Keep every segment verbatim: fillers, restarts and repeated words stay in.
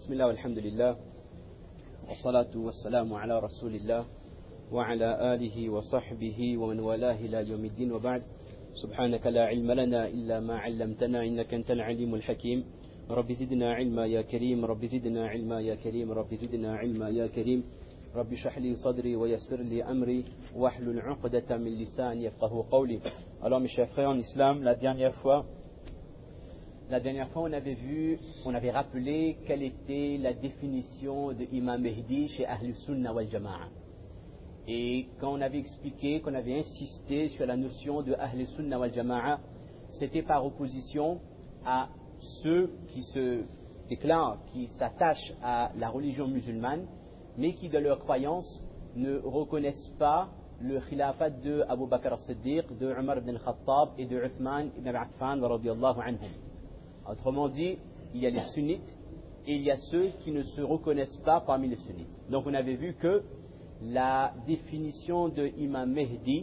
بسم الله والحمد لله والصلاة والسلام على رسول الله وعلى آله وصحبه ومن والاه إلى يوم الدين وبعد سبحانك لا علم لنا إلا ما علمتنا إنك أنت العليم الحكيم رب زدنا علما يا كريم رب زدنا علما يا كريم رب زدنا علما يا كريم رب اشرح لي صدري ويسر لي أمري واحلل عقدة من لساني يفقهوا قولي. Alors mes chers frères en islam, la dernière fois La dernière fois, on avait vu, on avait rappelé quelle était la définition de Imam Mehdi chez Ahl Sunnah wal Jama'a. Et quand on avait expliqué, qu'on avait insisté sur la notion de Ahl Sunnah wal Jama'a, c'était par opposition à ceux qui se déclarent, qui s'attachent à la religion musulmane, mais qui de leur croyance ne reconnaissent pas le khilafat de Abu Bakr as-Siddiq, de Umar ibn al-Khattab et de Uthman ibn Affan radiyallahu anhum. Autrement dit, il y a les sunnites et il y a ceux qui ne se reconnaissent pas parmi les sunnites. Donc on avait vu que la définition de Imam Mehdi,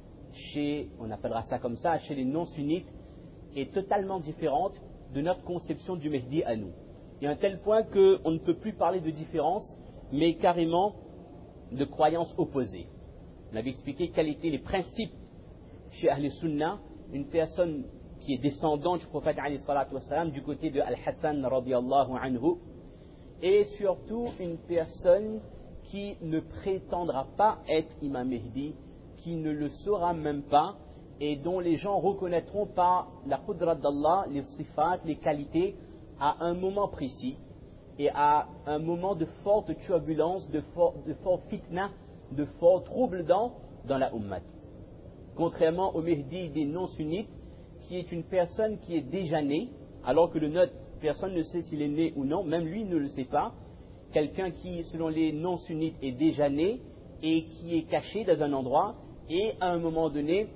chez, on appellera ça comme ça, chez les non-sunnites, est totalement différente de notre conception du Mehdi à nous. Et à un tel point qu'on ne peut plus parler de différence, mais carrément de croyances opposées. On avait expliqué quels étaient les principes chez Ahl Sunnah, une personne qui est descendant du prophète alayhi salatu wassalam, du côté de Al-Hassan radiyallahu anhu, et surtout une personne qui ne prétendra pas être Imam Mehdi, qui ne le sera même pas, et dont les gens reconnaîtront par la qudrat d'Allah, les sifat, les qualités, à un moment précis, et à un moment de forte turbulence, de fort, de fort fitna, de fort trouble dans, dans la ummat. Contrairement au Mehdi des non-sunnites, qui est une personne qui est déjà née, alors que le nôtre, personne ne sait s'il est né ou non, même lui ne le sait pas. Quelqu'un qui, selon les non-sunnites, est déjà né et qui est caché dans un endroit, et à un moment donné,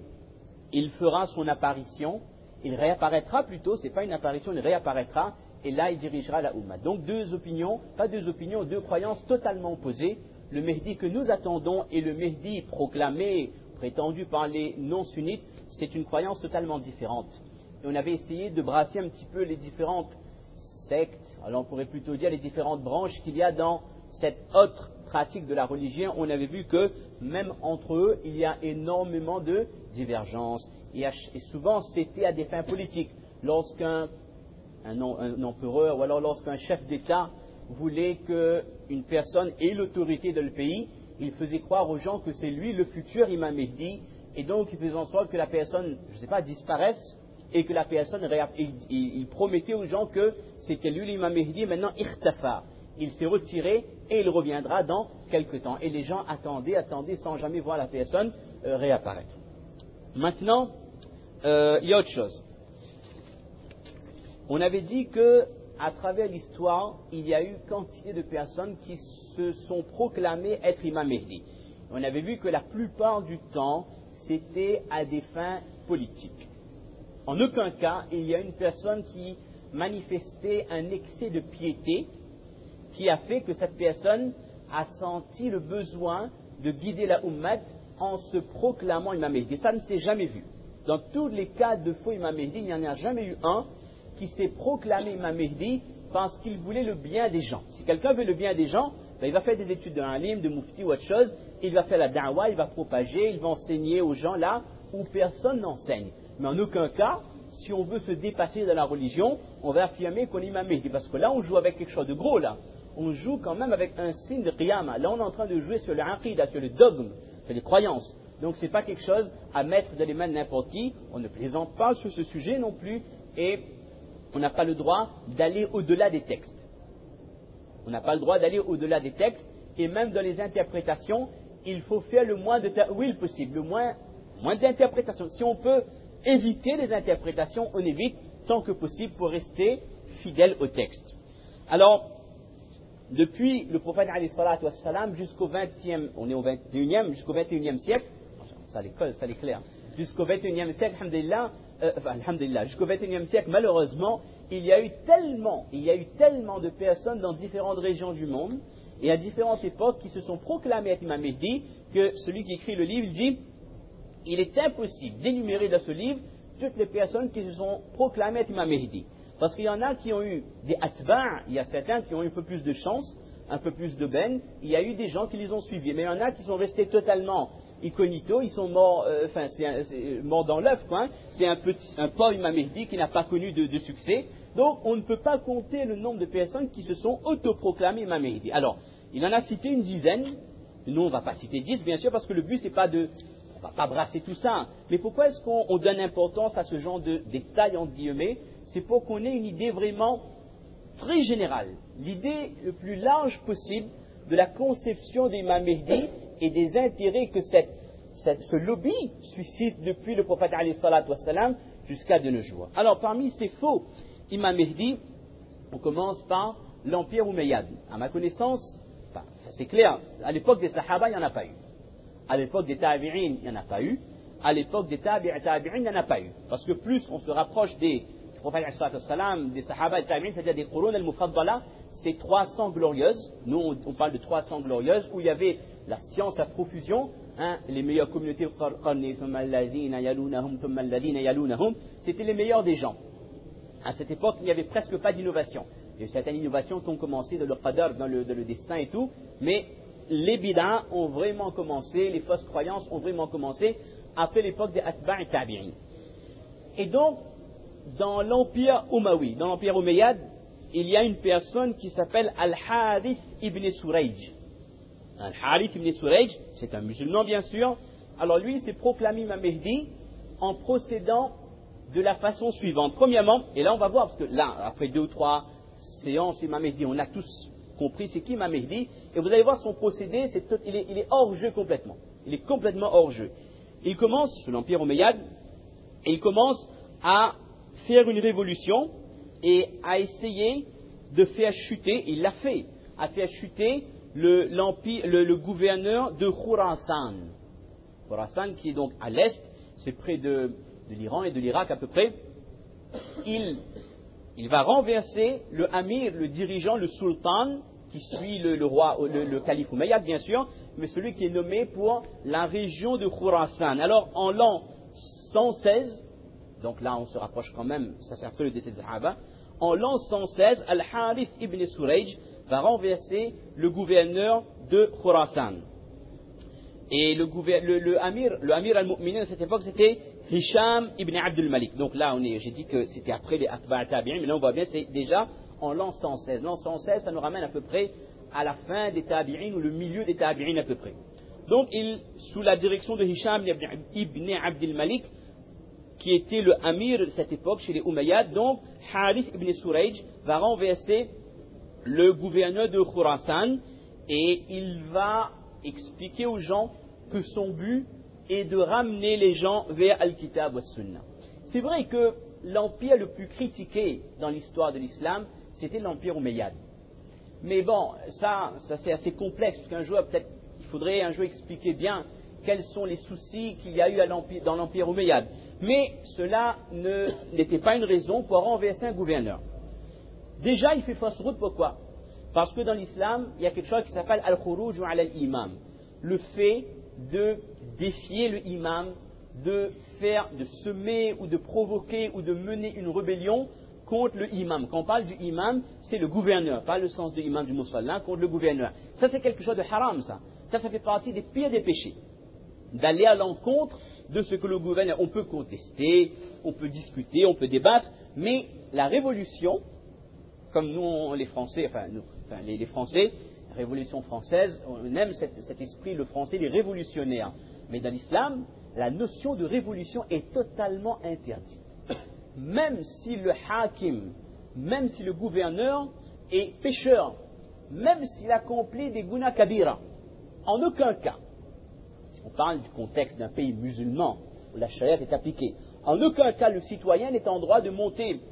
il fera son apparition, il réapparaîtra plutôt, ce n'est pas une apparition, il réapparaîtra, et là il dirigera la Ummah. Donc deux opinions, pas deux opinions, deux croyances totalement opposées. Le Mehdi que nous attendons et le Mehdi proclamé, prétendu par les non-sunnites, c'est une croyance totalement différente. Et on avait essayé de brasser un petit peu les différentes sectes, alors on pourrait plutôt dire les différentes branches qu'il y a dans cette autre pratique de la religion. On avait vu que même entre eux, il y a énormément de divergences. Et, et souvent, c'était à des fins politiques. Lorsqu'un un, un empereur ou alors lorsqu'un chef d'État voulait qu'une personne ait l'autorité dans le pays, il faisait croire aux gens que c'est lui le futur Imam Mehdi, et donc il faisait en sorte que la personne, je ne sais pas, disparaisse, et que la personne, il, il, il promettait aux gens que c'était lui l'Imam Mehdi, maintenant ikhtafa, il s'est retiré et il reviendra dans quelque temps. Et les gens attendaient, attendaient sans jamais voir la personne euh, réapparaître. Maintenant, euh, il y a autre chose. On avait dit que à travers l'histoire, il y a eu quantité de personnes qui se sont proclamées être Imam Mehdi. On avait vu que la plupart du temps, c'était à des fins politiques. En aucun cas, il y a une personne qui manifestait un excès de piété qui a fait que cette personne a senti le besoin de guider la Ummah en se proclamant Imam Mehdi. Ça ne s'est jamais vu. Dans tous les cas de faux Imam Mehdi, il n'y en a jamais eu un qui s'est proclamé Imam Mehdi parce qu'il voulait le bien des gens. Si quelqu'un veut le bien des gens, ben il va faire des études de alim, de mufti ou autre chose, il va faire la da'wa, il va propager, il va enseigner aux gens là où personne n'enseigne. Mais en aucun cas, si on veut se dépasser dans la religion, on va affirmer qu'on est Imam Mehdi. Parce que là, on joue avec quelque chose de gros là. On joue quand même avec un signe de qiyamah. Là, on est en train de jouer sur le aqidah, sur le dogme, sur les croyances. Donc, ce n'est pas quelque chose à mettre dans les mains de n'importe qui. On ne plaisante pas sur ce sujet non plus. Et on n'a pas le droit d'aller au-delà des textes. On n'a pas le droit d'aller au-delà des textes. Et même dans les interprétations, il faut faire le moins de ta'wil possible, le moins, moins d'interprétations. Si on peut éviter les interprétations, on évite tant que possible pour rester fidèle au texte. Alors, depuis le prophète alayhi salatu wassalam jusqu'au vingtième, on est au vingt et unième, jusqu'au vingt et unième siècle, ça l'école, ça l'éclaire, jusqu'au vingt et unième siècle, alhamdulillah, euh, enfin, alhamdulillah, jusqu'au vingt et unième siècle, malheureusement, il y a eu tellement, il y a eu tellement de personnes dans différentes régions du monde et à différentes époques qui se sont proclamées être Imam Mehdi que celui qui écrit le livre dit il est impossible d'énumérer dans ce livre toutes les personnes qui se sont proclamées être Imam Mehdi. Parce qu'il y en a qui ont eu des atba', il y a certains qui ont eu un peu plus de chance, un peu plus de ben, il y a eu des gens qui les ont suivis. Mais il y en a qui sont restés totalement incognito, ils sont morts, euh, enfin c'est, c'est morts dans l'œuf, quoi. Hein. C'est un petit, un pauvre Imam Mahdi qui n'a pas connu de, de succès. Donc on ne peut pas compter le nombre de personnes qui se sont autoproclamées Imam Mahdi. Alors, il en a cité une dizaine. Nous, on ne va pas citer dix, bien sûr, parce que le but, c'est pas de... On ne va pas brasser tout ça. Mais pourquoi est-ce qu'on on donne importance à ce genre de détails, entre guillemets? C'est pour qu'on ait une idée vraiment très générale, l'idée le plus large possible de la conception d'Imam Mahdi et des intérêts que cette, cette, ce lobby suscite depuis le prophète alayhi salatu wassalam jusqu'à de nos jours. Alors, parmi ces faux Imam Mahdi, on commence par l'Empire Umayyad. À ma connaissance, enfin, ça c'est clair, à l'époque des Sahaba, il n'y en a pas eu. À l'époque des Tabi'in, il n'y en a pas eu. À l'époque des Tabi'in, Tabi'in, il n'y en a pas eu. Parce que plus on se rapproche des prophètes, des Sahaba et Tabi'in, c'est-à-dire des Qurun al-Mufaddala, c'est trois cents glorieuses. Nous, on, on parle de trois cents glorieuses, où il y avait la science à profusion, hein, les meilleures communautés, c'était les meilleurs des gens. À cette époque, il n'y avait presque pas d'innovation. Il y a eu certaines innovations qui ont commencé dans le qadar, dans le, dans le destin et tout, mais les bid'ah ont vraiment commencé, les fausses croyances ont vraiment commencé après l'époque des Atba' et Tabi'in. Et donc, dans l'empire Umawi, dans l'empire Umayyad, il y a une personne qui s'appelle Al-Harith ibn Surayj. Al-Harith ibn Surayj, c'est un musulman bien sûr. Alors lui, il s'est proclamé Imam Mahdi en procédant de la façon suivante. Premièrement, et là on va voir, parce que là, après deux ou trois séances Imam Mahdi, on a tous compris c'est qui Imam Mahdi, et vous allez voir son procédé, c'est tout, il, est, il est hors jeu complètement. Il est complètement hors jeu. Il commence, sous l'empire Omeyyade, et il commence à faire une révolution et à essayer de faire chuter, il l'a fait, à faire chuter le, l'empire, le, le gouverneur de Khurasan. Khurasan qui est donc à l'est, c'est près de, de l'Iran et de l'Irak à peu près. Il, il va renverser le amir, le dirigeant, le sultan, qui suit le, le roi, le, le calife Umayyad bien sûr, mais celui qui est nommé pour la région de Khurasan. Alors en l'an cent seize, donc là on se rapproche quand même, ça c'est après le décès de Sahaba, en l'an cent seize, Al-Harith ibn Surayj va renverser le gouverneur de Khurasan. Et le, le, le amir, le amir al-Mu'minin à cette époque c'était Hisham ibn Abdul Malik. Donc là on est, j'ai dit que c'était après les Atba' Tabi'in, mais là on voit bien c'est déjà en l'an cent seize. L'an cent seize, ça nous ramène à peu près à la fin des Tabi'in ou le milieu des Tabi'in à peu près. Donc, il, sous la direction de Hisham ibn Abdul Malik, qui était le amir de cette époque chez les Umayyads, donc Harith ibn Surayj va renverser le gouverneur de Khurasan et il va expliquer aux gens que son but est de ramener les gens vers Al-Kitab wa Sunnah. C'est vrai que l'empire le plus critiqué dans l'histoire de l'islam, c'était l'empire Umayyad. Mais bon, ça, ça c'est assez complexe, parce qu'un jour, peut-être, il faudrait un jour expliquer bien quels sont les soucis qu'il y a eu à l'empire, dans l'empire Umayyad. Mais cela ne, n'était pas une raison pour renverser un gouverneur. Déjà, il fait fausse route, pourquoi? Parce que dans l'islam, il y a quelque chose qui s'appelle Al-Khuruj ala al-Imam. Le fait de défier le imam, de faire, de semer ou de provoquer ou de mener une rébellion contre le imam. Quand on parle du imam, c'est le gouverneur, pas le sens de imam du musulman, contre le gouverneur. Ça, c'est quelque chose de haram, ça. Ça, ça fait partie des pires des péchés. D'aller à l'encontre de ce que le gouverneur, on peut contester, on peut discuter, on peut débattre, mais la révolution, comme nous, les Français, enfin, nous, enfin les, les Français, la révolution française, on aime cet, cet esprit, le français, les révolutionnaires. Mais dans l'islam, la notion de révolution est totalement interdite. Même si le hakim, même si le gouverneur est pécheur, même s'il accomplit des guna kabira, en aucun cas, si on parle du contexte d'un pays musulman où la charia est appliquée, en aucun cas le citoyen n'est en droit de monter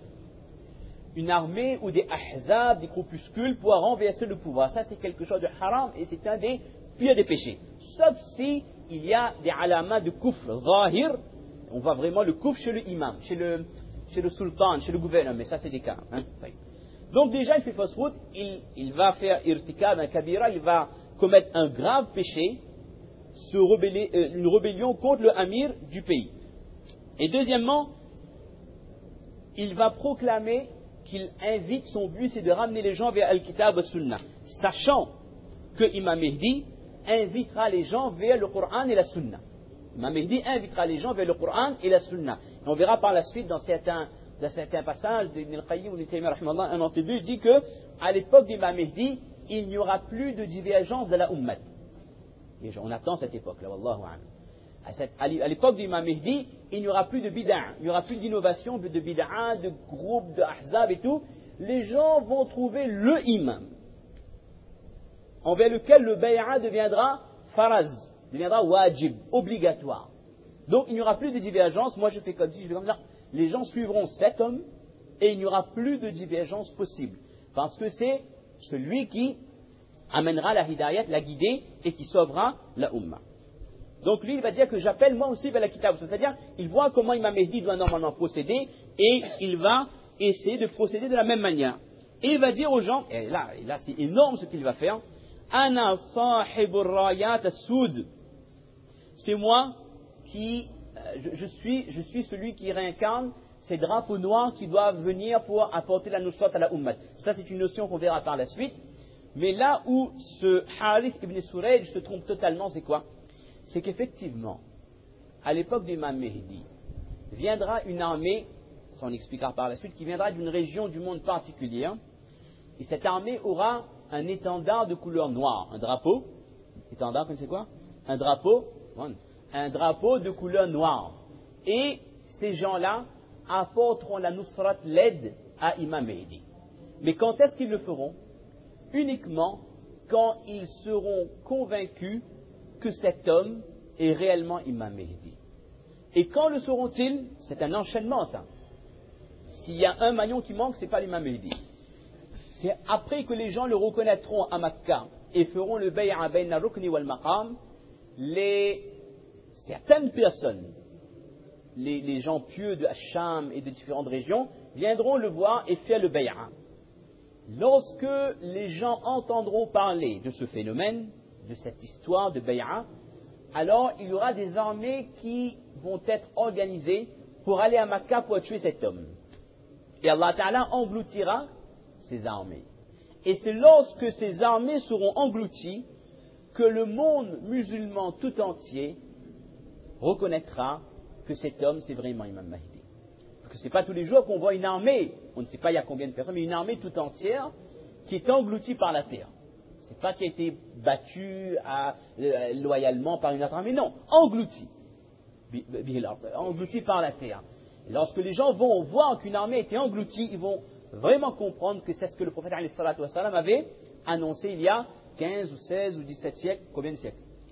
une armée ou des ahzab, des groupuscules pour renverser le pouvoir. Ça c'est quelque chose de haram et c'est un des pires des péchés. Sauf si il y a des alamas de kufr zahir, on voit vraiment le kufr chez le imam, chez le, chez le sultan, chez le gouverneur, mais ça c'est des cas. Hein. Donc déjà il fait fausse route, il, il va faire irtikab, un kabira, il va commettre un grave péché, se rebeller, euh, une rébellion contre le amir du pays. Et deuxièmement, il va proclamer qu'il invite, son but c'est de ramener les gens vers Al-Kitab wa Sunnah, sachant que Imam Mehdi invitera les gens vers le Coran et la Sunna. Imam Mehdi invitera les gens vers le Coran et la Sunna. Et on verra par la suite dans certains, dans certains passages d'Ibn al-Qayyim ou Ibn Taymiyyah, un d'entre deux dit que à l'époque d'Imam Mehdi, il n'y aura plus de divergence de la Ummah. Et on attend cette époque-là, wallahu a'lam. À l'époque d'Imam Mehdi, il n'y aura plus de bid'a, il n'y aura plus d'innovation, de bid'a, de groupes, de ahzab et tout. Les gens vont trouver le imam, envers lequel le bay'a deviendra faraz, deviendra wajib, obligatoire. Donc il n'y aura plus de divergence, moi je fais comme si, je fais comme ça. Les gens suivront cet homme et il n'y aura plus de divergence possible. Parce que c'est celui qui amènera la hidayat, la guidée et qui sauvera la ummah. Donc lui, il va dire que j'appelle moi aussi vers la kitab. C'est-à-dire, il voit comment Imam Mehdi doit normalement procéder et il va essayer de procéder de la même manière. Et il va dire aux gens, et là, et là c'est énorme ce qu'il va faire, Ana sahibur rayat as-soud. C'est moi qui, je, je, suis, je suis celui qui réincarne ces drapeaux noirs qui doivent venir pour apporter la nusrat à la ummah. Ça, c'est une notion qu'on verra par la suite. Mais là où ce Harith ibn Surayj se trompe totalement, c'est quoi? C'est qu'effectivement, à l'époque d'Imam Mehdi, viendra une armée, ça on expliquera par la suite, qui viendra d'une région du monde particulière, et cette armée aura un étendard de couleur noire, un drapeau, étendard, vous connaissez quoi? Un drapeau, un drapeau de couleur noire. Et ces gens-là apporteront la nusrat, l'aide à Imam Mehdi. Mais quand est-ce qu'ils le feront? Uniquement quand ils seront convaincus que cet homme est réellement Imam Mehdi. Et quand le seront-ils? C'est un enchaînement, ça. S'il y a un maillon qui manque, ce n'est pas l'Imam Mehdi. C'est après que les gens le reconnaîtront à Makkah et feront le bay'a bayna al-rukni wal-maqam, les certaines personnes, les, les gens pieux de Hacham et de différentes régions, viendront le voir et faire le bay'a. Lorsque les gens entendront parler de ce phénomène, de cette histoire de bay'a, alors il y aura des armées qui vont être organisées pour aller à Makkah pour tuer cet homme. Et Allah Ta'ala engloutira ces armées. Et c'est lorsque ces armées seront englouties que le monde musulman tout entier reconnaîtra que cet homme c'est vraiment Imam Mahdi. Parce que ce n'est pas tous les jours qu'on voit une armée, on ne sait pas il y a combien de personnes, mais une armée tout entière qui est engloutie par la terre. Ce n'est pas qui a été battue à, euh, loyalement par une autre armée, non, engloutie. Engloutie par la terre. Et lorsque les gens vont voir qu'une armée a été engloutie, ils vont vraiment comprendre que c'est ce que le prophète alayhi salatu wa salam avait annoncé il y a quinze ou seize ou dix-sept siècles. Combien de siècles?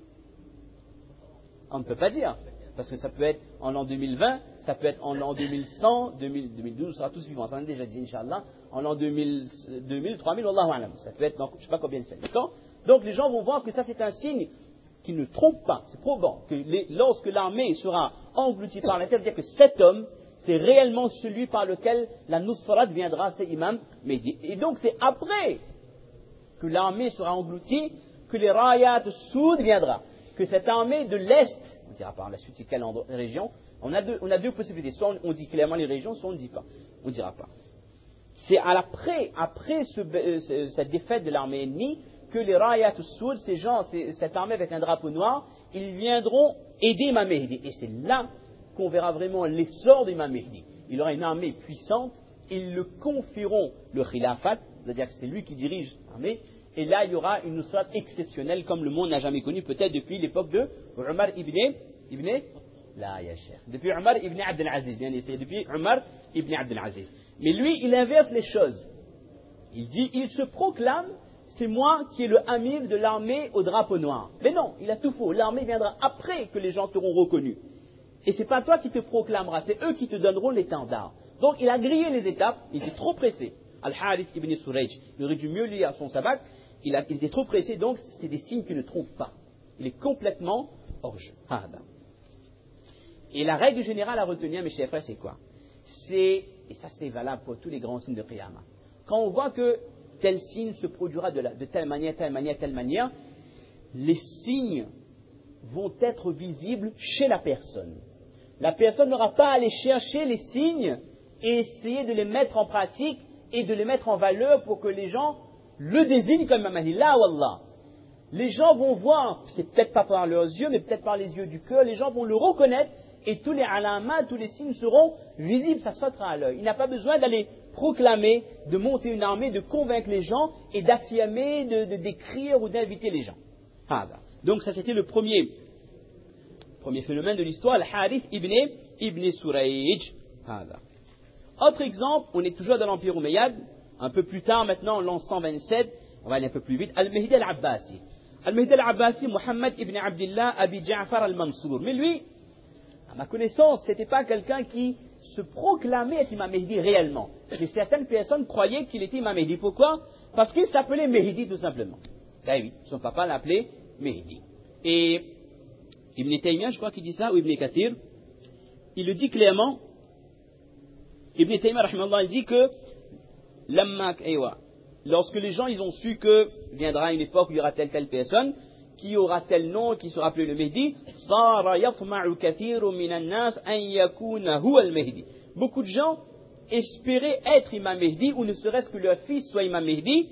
On ne peut pas dire. Parce que ça peut être en l'an deux mille vingt, ça peut être en l'an deux mille cent, deux mille, deux mille douze, on sera tous vivants. Ça on a déjà dit, Inch'Allah, en l'an deux mille, deux mille, trois mille, Wallahu alam. Ça peut être, donc, je ne sais pas combien de siècles. D'accord? Donc les gens vont voir que ça c'est un signe qui ne trompe pas. C'est probant que les, lorsque l'armée sera engloutie par la terre, c'est-à-dire que cet homme, c'est réellement celui par lequel la Nusrat viendra, c'est Imam Mehdi. Et donc c'est après que l'armée sera engloutie que les Rayat Soud viendra. Que cette armée de l'Est, on dira par la suite c'est quelle région, on a deux, on a deux possibilités. Soit on, on dit clairement les régions, soit on ne dit pas. On ne dira pas. C'est à l'après, après ce, ce, cette défaite de l'armée ennemie, que les Rayat Soud, ces gens, ces, cette armée avec un drapeau noir, ils viendront aider Imam Mehdi. Et c'est là qu'on verra vraiment l'essor d'Imam Mehdi. Il aura une armée puissante, ils le confieront le khilafat, c'est-à-dire que c'est lui qui dirige l'armée, et là il y aura une nusrat exceptionnelle comme le monde n'a jamais connu, peut-être depuis l'époque de Omar ibn, ibn la ya cheikh, depuis Omar ibn Abdel Aziz, bien essayé, depuis Omar ibn Abdel Aziz. Mais lui, il inverse les choses. Il dit, il se proclame, c'est moi qui est le amir de l'armée au drapeau noir. Mais non, il a tout faux. L'armée viendra après que les gens t'auront reconnu. Et c'est pas toi qui te proclameras, c'est eux qui te donneront l'étendard. Donc il a grillé les étapes, il était trop pressé. Al-Harith ibn Surayj, il aurait dû mieux lire son sabak, il, a, il était trop pressé, donc c'est des signes qui ne trompent pas. Il est complètement hors jeu. Et la règle générale à retenir, mes chers frères, c'est quoi? C'est, et ça c'est valable pour tous les grands signes de Qiyamah. Quand on voit que tel signe se produira de, la, de telle manière, telle manière, telle manière, les signes vont être visibles chez la personne. La personne n'aura pas à aller chercher les signes et essayer de les mettre en pratique et de les mettre en valeur pour que les gens le désignent comme Imam Mahdi. Là, wallah. Les gens vont voir, c'est peut-être pas par leurs yeux, mais peut-être par les yeux du cœur, les gens vont le reconnaître et tous les alamas, tous les signes seront visibles, ça sautera à l'œil. Il n'a pas besoin d'aller proclamer, de monter une armée, de convaincre les gens et d'affirmer, de, de d'écrire ou d'inviter les gens. Hada. Donc ça c'était le premier, premier phénomène de l'histoire, Al-Harith ibn, ibn Surayj. Hada. Autre exemple, on est toujours dans l'Empire Omeyyade, un peu plus tard maintenant, en l'an cent vingt-sept, on va aller un peu plus vite, Al-Mahdi al-Abbasi. Al-Mahdi al-Abbasi, Muhammad ibn Abdullah Abi Ja'far al-Mansour. Mais lui, à ma connaissance, ce n'était pas quelqu'un qui se proclamait être Imam Mahdi réellement. Mais certaines personnes croyaient qu'il était Imam Mahdi. Pourquoi? Parce qu'il s'appelait Mahdi tout simplement. Ben oui, son papa l'appelait Mahdi. Et Ibn Taymiyyah, je crois qu'il dit ça, ou Ibn Kathir, il le dit clairement. Ibn Taymiyyah, rahimahullah, il dit que lorsque les gens ils ont su que viendra une époque où il y aura telle telle personne, qui aura tel nom, qui sera appelé le Mahdi, beaucoup de gens espéraient être Imam Mahdi, ou ne serait-ce que leur fils soit Imam Mahdi,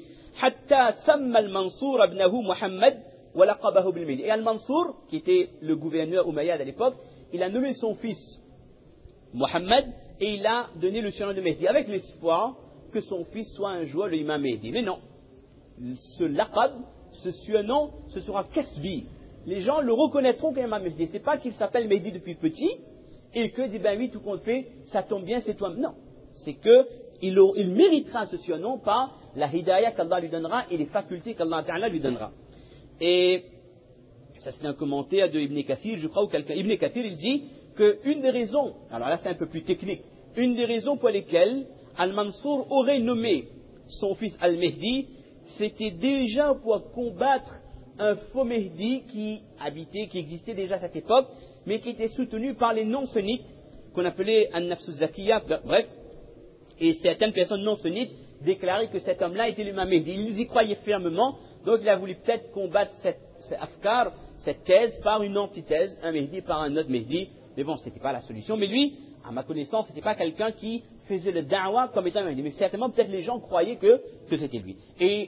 et Al-Mansour, qui était le gouverneur Umayyad à l'époque, il a nommé son fils Mohammed, et il a donné le surnom de Mahdi, avec l'espoir que son fils soit un jour le Imam Mahdi. Mais non, ce laqab, ce surnom, ce sera kasbi. Les gens le reconnaîtront comme Imam Mahdi. Ce n'est pas qu'il s'appelle Mahdi depuis petit et que dit ben oui, tout compte fait, ça tombe bien, c'est toi. Non, c'est que il, il méritera ce surnom par la hidayah qu'Allah lui donnera et les facultés qu'Allah Ta'ala lui donnera. Et ça c'est un commentaire de Ibn Kathir, je crois, ou quelqu'un. Ibn Kathir il dit qu'une des raisons, alors là c'est un peu plus technique, une des raisons pour lesquelles Al-Mansour aurait nommé son fils Al-Mahdi, c'était déjà pour combattre un faux Mahdi qui habitait, qui existait déjà à cette époque, mais qui était soutenu par les non-sunnites, qu'on appelait An-Nafs Zakiyya, bref, et certaines personnes non-sunnites déclaraient que cet homme-là était l'imam Mahdi. Ils y croyaient fermement, donc il a voulu peut-être combattre cette, cette afkar, cette thèse, par une antithèse, un Mahdi par un autre Mahdi, mais bon, ce n'était pas la solution. Mais lui, à ma connaissance, ce n'était pas quelqu'un qui faisait le da'wa comme étant un Mahdi, mais certainement peut-être les gens croyaient que, que c'était lui. Et,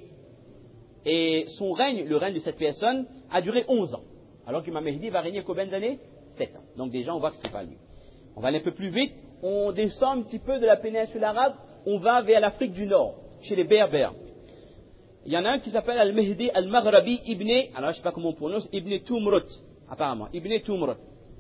et son règne, le règne de cette personne, a duré onze ans, alors qu'Imam Mahdi va régner combien d'années? sept ans. Donc déjà on voit que ce n'est pas lui. On va aller un peu plus vite, on descend un petit peu de la péninsule arabe, on va vers l'Afrique du Nord, chez les Berbères. Il y en a un qui s'appelle Al-Mahdi Al-Maghrabi Ibn, alors je ne sais pas comment on prononce, Ibn Tumrut, apparemment, Ibn Tumrut.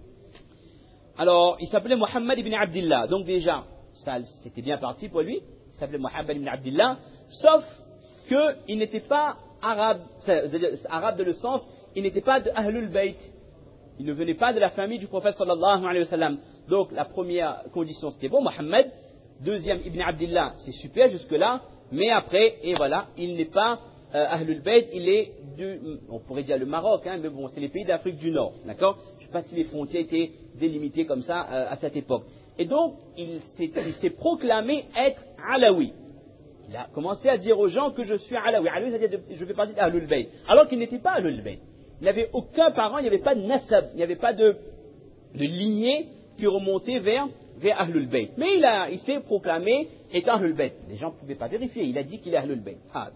Alors, il s'appelait Muhammad ibn Abdullah. Donc déjà, ça, c'était bien parti pour lui. Il s'appelait Muhammad ibn Abdullah. Sauf qu'il n'était pas arabe, c'est-à-dire arabe de le sens, il n'était pas de Ahlul Bayt. Il ne venait pas de la famille du prophète sallallahu alayhi wa sallam. Donc la première condition c'était bon, Muhammad. Deuxième, Ibn Abdullah, c'est super jusque-là. Mais après, et voilà, il n'est pas euh, Ahlul Bayt, il est du, on pourrait dire le Maroc, hein, mais bon, c'est les pays d'Afrique du Nord. D'accord? Je ne sais pas si les frontières étaient délimitées comme ça euh, à cette époque. Et donc, il s'est, il s'est proclamé être Alawi. Il a commencé à dire aux gens que je suis Alawi. Alawi, c'est-à-dire je fais partie d'Ahlul Bayt. Alors qu'il n'était pas Ahlul Bayt. Il n'avait aucun parent, il n'y avait pas de nasab, il n'y avait pas de, de lignée qui remontait vers, vers Ahlul Bayt. Mais il, a, il s'est proclamé étant Ahlul Bayt. Les gens ne pouvaient pas vérifier, il a dit qu'il est Ahlul Bayt. Ah,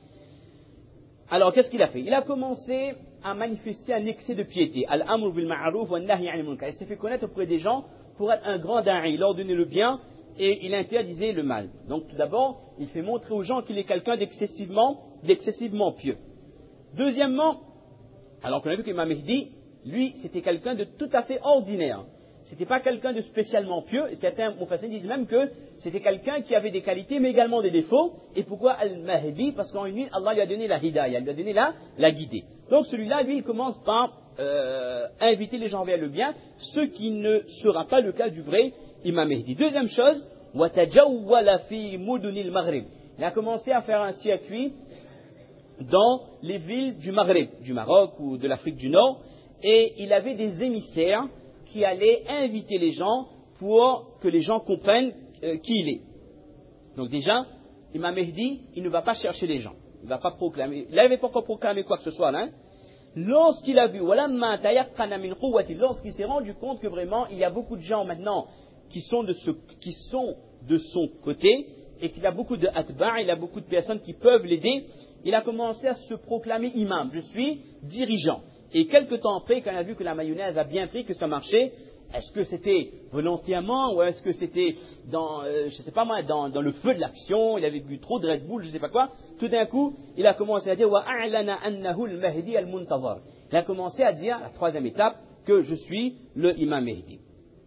alors, qu'est-ce qu'il a fait? Il a commencé à manifester un excès de piété. Al-amr bil ma'ruf wa nahy 'anil munkar. Il s'est fait connaître auprès des gens pour être un grand da'i. Il ordonnait le bien et il interdisait le mal. Donc, tout d'abord, il fait montrer aux gens qu'il est quelqu'un d'excessivement, d'excessivement pieux. Deuxièmement, alors qu'on a vu que Imam Mahdi, lui, c'était quelqu'un de tout à fait ordinaire. C'était pas quelqu'un de spécialement pieux. Certains mufassirs disent même que c'était quelqu'un qui avait des qualités mais également des défauts. Et pourquoi Al-Mahdi? Parce qu'en une nuit, Allah lui a donné la hidayah, il lui a donné la, la guidée. Donc celui-là, lui, il commence par euh, inviter les gens vers le bien, ce qui ne sera pas le cas du vrai Imam Mahdi. Deuxième chose, وَتَجَوَّلَ فِي مُدُنِ الْمَغْرِبِ. Il a commencé à faire un circuit dans les villes du Maghreb, du Maroc ou de l'Afrique du Nord, et il avait des émissaires qui allaient inviter les gens pour que les gens comprennent euh, qui il est. Donc déjà, Imam Mahdi, il ne va pas chercher les gens, il ne va pas proclamer, il n'avait pas encore proclamé quoi que ce soit là, hein. Lorsqu'il a vu, lorsqu'il s'est rendu compte que vraiment il y a beaucoup de gens maintenant qui sont de, ce, qui sont de son côté, et qu'il a beaucoup de atba', il a beaucoup de personnes qui peuvent l'aider, il a commencé à se proclamer imam. Je suis dirigeant. Et quelque temps après, quand il a vu que la mayonnaise a bien pris, que ça marchait, est-ce que c'était volontairement ou est-ce que c'était dans, euh, je sais pas moi, dans, dans le feu de l'action, il avait bu trop de Red Bull, je sais pas quoi, tout d'un coup, il a commencé à dire wa a'lana annahu al-mahdi al-muntazar. Il a commencé à dire, la troisième étape, que je suis le imam Mahdi.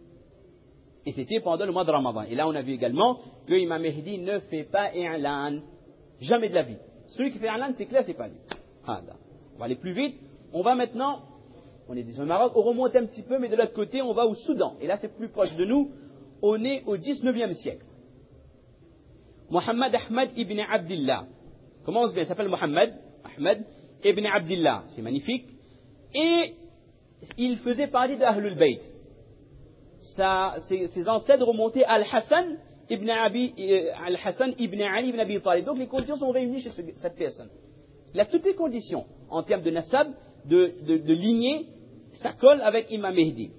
Et c'était pendant le mois de Ramadan. Et là, on a vu également que l'imam Mahdi ne fait pas i'lan, jamais de la vie. Celui qui fait i'lan, c'est clair, c'est pas lui. Ah, là. On va aller plus vite. On va maintenant, on est déjà au Maroc, on remonte un petit peu, mais de l'autre côté, on va au Soudan. Et là, c'est plus proche de nous. On est au dix-neuvième siècle. Mohammed Ahmad ibn Abdillah. Comment on se dit? Il s'appelle Mohammed Ahmad ibn Abdillah. C'est magnifique. Et il faisait partie d'Ahlul Bayt. Sa, ses, ses ancêtres remontaient à Al-Hassan ibn, Abi, euh, Al-Hassan ibn Ali ibn Abi Talib. Donc les conditions sont réunies chez ce, cette personne. Il a toutes les conditions en termes de nasab, de, de, de lignée, ça colle avec Imam Mahdi.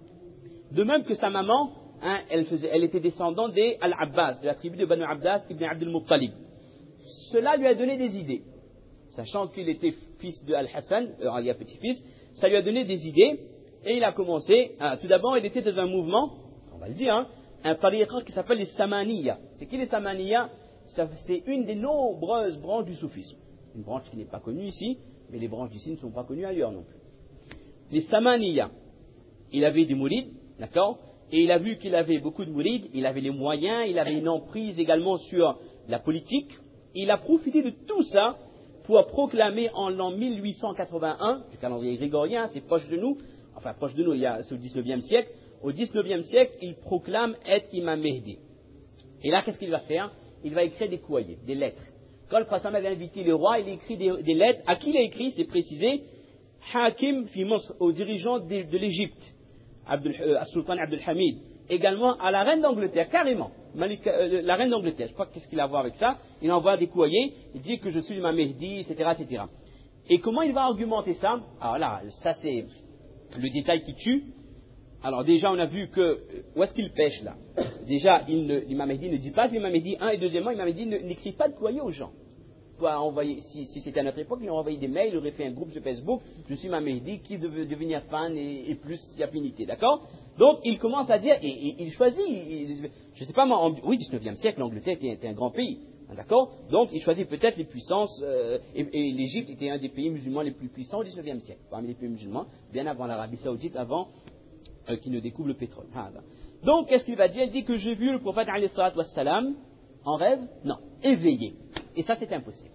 De même que sa maman, hein, elle, faisait, elle était descendante des Al-Abbas, de la tribu de Banu Abbas ibn Abdul Muttalib. Cela lui a donné des idées. Sachant qu'il était fils de Al-Hassan, euh, il y a petit-fils, ça lui a donné des idées. Et il a commencé, hein, tout d'abord, il était dans un mouvement, on va le dire, hein, un tariqa qui s'appelle les Samaniya. C'est qui les Samaniya? C'est une des nombreuses branches du soufisme. Une branche qui n'est pas connue ici, mais les branches d'ici ne sont pas connues ailleurs non plus. Les Samaniya, il avait des mourides, d'accord? Et il a vu qu'il avait beaucoup de mourides, il avait les moyens, il avait une emprise également sur la politique. Il a profité de tout ça pour proclamer en l'an mille huit cent quatre-vingt-un, du calendrier grégorien, c'est proche de nous, enfin proche de nous, il y a, c'est au dix-neuvième siècle, au dix-neuvième siècle, il proclame être Imam Mahdi. Et là, qu'est-ce qu'il va faire? Il va écrire des courriers, des lettres. Quand le prophète avait invité les rois, il écrit des, des lettres. À qui il a écrit? C'est précisé. Hakim fi Misr, au dirigeant de, de l'Égypte, euh, Sultan Abdul Hamid. Également à la reine d'Angleterre, carrément. Malik, euh, la reine d'Angleterre, je crois qu'est-ce qu'il a à voir avec ça? Il envoie des courriers, il dit que je suis l'imam Mahdi, et cetera, et cetera. Et comment il va argumenter ça? Alors là, ça c'est le détail qui tue. Alors déjà, on a vu que, où est-ce qu'il pêche là? Déjà, l'imam Mahdi ne dit pas que l'imam Mahdi, un, et deuxièmement, l'imam Mahdi n'écrit pas de courrier aux gens. Envoyer, si, si c'était à notre époque, il aurait envoyé des mails, il aurait fait un groupe sur Facebook, je suis Imam Mahdi, qui veut devenir fan et, et plus affinité, d'accord? Donc il commence à dire, et, et il choisit, il, je ne sais pas moi, en, oui, dix-neuvième siècle, l'Angleterre était, était un grand pays, d'accord? Donc il choisit peut-être les puissances, euh, et, et l'Égypte était un des pays musulmans les plus puissants au dix-neuvième siècle, parmi les pays musulmans, bien avant l'Arabie Saoudite, avant euh, qu'il ne découvre le pétrole. Ah, donc qu'est-ce qu'il va dire? Il dit que j'ai vu le prophète alayhi salatu wassalam en rêve? Non, éveillé. Et ça, c'est impossible.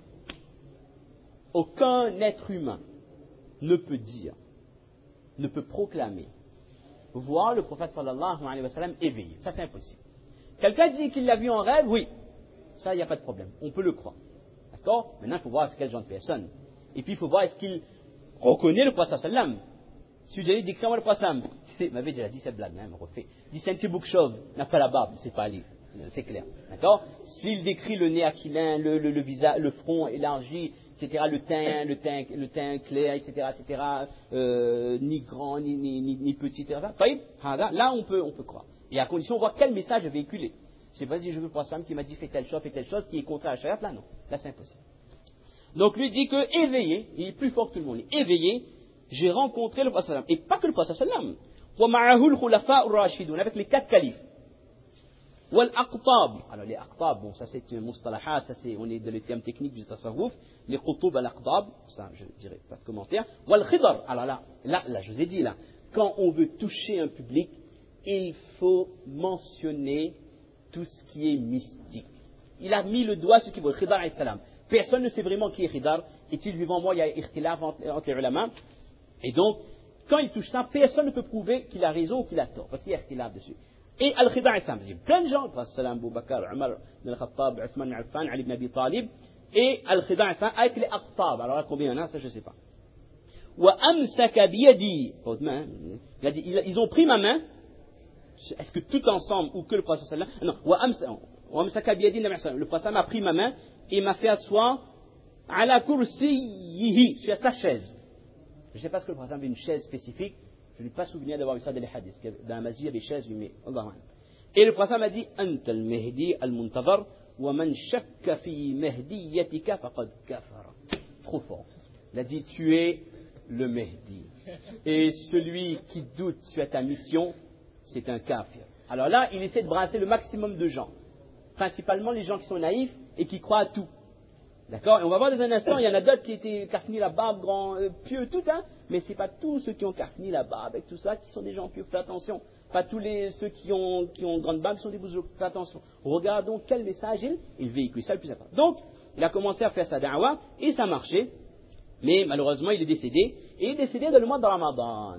Aucun être humain ne peut dire, ne peut proclamer, voir le prophète sallallahu alayhi wa sallam éveillé. Ça, c'est impossible. Quelqu'un dit qu'il l'a vu en rêve? Oui. Ça, il n'y a pas de problème. On peut le croire. D'accord? Maintenant, il faut voir quel genre de personne. Et puis, il faut voir est-ce qu'il reconnaît le prophète sallallahu alayhi wa sallam. Si vous avez dit, décris-moi le prophète sallallahu alayhi wa sallam, il m'avait déjà dit cette blague, hein, il me refait. Il dit, c'est un petit bouc chauve, n'a pas la barbe, c'est pas lui. C'est clair, d'accord? S'il décrit le nez aquilin, le, le, le visage, le front élargi, et cetera, le teint, le teint, le teint clair, et cetera, et cetera, euh, ni grand, ni, ni, ni, ni petit, et cetera. Là, on peut, on peut croire. Et à condition de voir quel message est véhiculé. Je ne sais pas si je veux le prophète qui m'a dit fais telle chose, fais telle chose, qui est contraire à la charia, là non. Là, c'est impossible. Donc, lui dit que, éveillé, il est plus fort que tout le monde, éveillé, j'ai rencontré le prophète, et pas que le prophète, avec les quatre califes. Wal-aqtab. Alors les aqtab, bon ça c'est un mustalahat, ça c'est, on est dans les termes techniques du tasawwuf. Les qutub al-aqtab, ça je dirais pas de commentaire. Wal-khidar. Alors là, là, là je vous ai dit là, quand on veut toucher un public, il faut mentionner tout ce qui est mystique. Il a mis le doigt sur ce qui veut khidar alayhi salam. Personne ne sait vraiment qui est khidar. Est-il vivant? Moi, il y a ikhtilaf entre, entre les ulama. Et donc, quand il touche ça, personne ne peut prouver qu'il a raison ou qu'il a tort, parce qu'il y a ikhtilaf dessus. Et Al-Khida' Islam, il y a plein de gens, le prophète sallam, Abu Bakr, Omar ibn al-Khattab, Uthman ibn Affan, Ali ibn Abi Talib, et Al-Khida' Islam avec les Aqtab. Alors là, combien il y en a, ça je ne sais pas. Wa amsaka biyadi, il a dit, ils ont pris ma main, est-ce que tout ensemble, ou que le prophète sallam, non, wa amsaka biyadi, le prophète sallam a pris ma main, et m'a fait asseoir à la kursiyihi, sur sa chaise. Je ne sais pas ce que le prophète avait une chaise spécifique. Je n'ai pas souvenir d'avoir vu ça dans les hadiths. Dans la masjid, il y a des chaises, mais Allah. Et le prophète m'a dit, Anta al-Mahdi al-Muntazar, وَمَنْ شَكَّ فِي مَهْدِيَّتِكَ فَقَدْ كَفَرَ. Trop fort. Il a dit, tu es le Mehdi. Et celui qui doute sur ta mission, c'est un kafir. Alors là, il essaie de brasser le maximum de gens. Principalement les gens qui sont naïfs et qui croient à tout. D'accord? Et on va voir dans un instant, il y en a d'autres qui étaient carfini la barbe, grand, euh, pieux, tout, hein. Mais c'est pas tous ceux qui ont carfini la barbe avec tout ça qui sont des gens pieux. Faites attention. Pas tous les, ceux qui ont, qui ont grande barbe sont des bousous. Faites attention. Regardons quel message il, il véhicule. Ça le plus important. Donc, il a commencé à faire sa da'wa et ça marchait. Mais malheureusement, il est décédé. Et il est décédé dans le mois de Ramadan.